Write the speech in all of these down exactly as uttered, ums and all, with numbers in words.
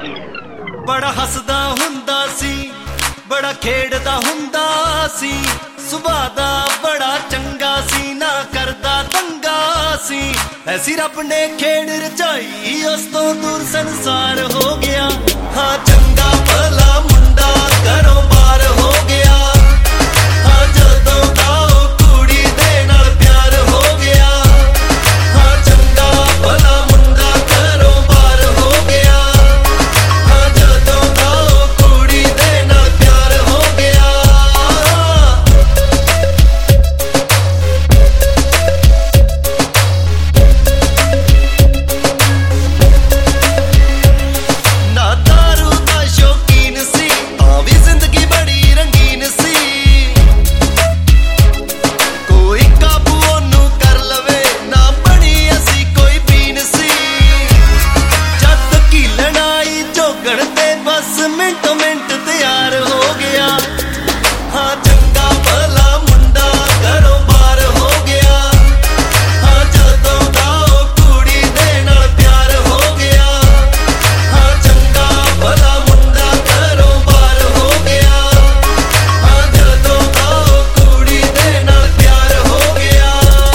बड़ा हसदा हुंदा सी, बड़ा खेड़दा हुंदा सी, सुभाऽ दा बड़ा चंगा सी, ना करदा दंगा सी। ऐसी रब ने खेड़ रचाई, उस तो दूर संसार हो गया। हाँ चंगा भला मुंडा घरों बाहर हो गया। हाँ जदों दा ओ कुड़ी दे नाल प्यार हो गया। हाँ चंगा भला मुंडा घरों बाहर हो गया। हाँ जदों दा ओ कुड़ी दे नाल प्यार हो गया। ना दारू दा शौकीन सी, तां वी जिंदगी बड़ी रंगीन सी। कोई काबू ओनू कर लवे, ना बनी असी कोई बीन सी। जद कीलन आई झोगण ते बस मिंटो मिंट तैयार हो गया। हाँ चंगा भला मुंडा घरों बाहर हो गया। हाँ जदों दा ओ कुड़ी दे नाल प्यार हो गया। हाँ चंगा भला मुंडा घरों बाहर हो गया। हाँ जदों दा ओ कुड़ी दे नाल प्यार हो गया।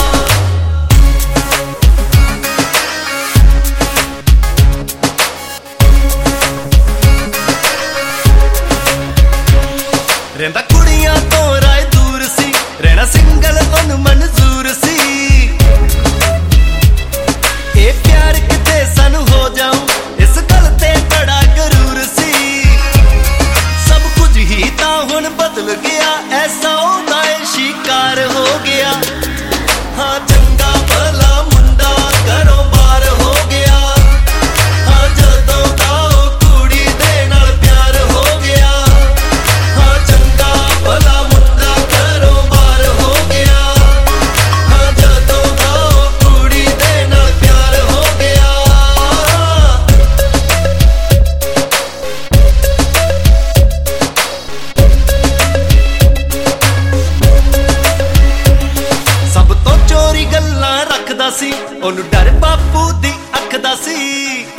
ਰਹਿੰਦਾ ਕੁੜੀਆਂ ਤੋਂ ਰਾਏ ਦੂਰ ਸੀ, ਰਹਿਣਾ ਸਿੰਗਲ ਉਹਨੂੰ ਮਨਜ਼ੂਰ ਸੀ। ਇਹ ਪਿਆਰ ਕਿਤੇ ਸਾਨੂੰ ਹੋ ਜਾਊ, ਇਸ ਗੱਲ ਤੇ ਬੜਾ ਗਰੂਰ ਸੀ। ਸਭ ਕੁਝ ਹੀ ਤਾਂ ਹੁਣ ਬਦਲ ਗਿਆ, ਐਸਾ ਉਹਦਾ ਏ ਸ਼ਿਕਾਰ ਹੋ ਗਿਆ। ਹਾਂ ਚੰਗਾ ਭਲਾ ਮੁੰਡਾ ਘਰੋਂ ਬਾਹਰ ਹੋ ਗਿਆ। ਹਾਂ ਜਦੋਂ ਦਾ ਉਹ ਕੁੜੀ ਦੇ ਨਾਲ ਪਿਆਰ ਹੋ ਗਿਆ। हाँ चंगा भला मुंडा घरों बाहर हो गया। हाँ जदों दा ओ कुड़ी दे नाल प्यार हो गया। सब तो चोरी गल्लां रखदा सी, ओनू डर बापू दी अख दा सी।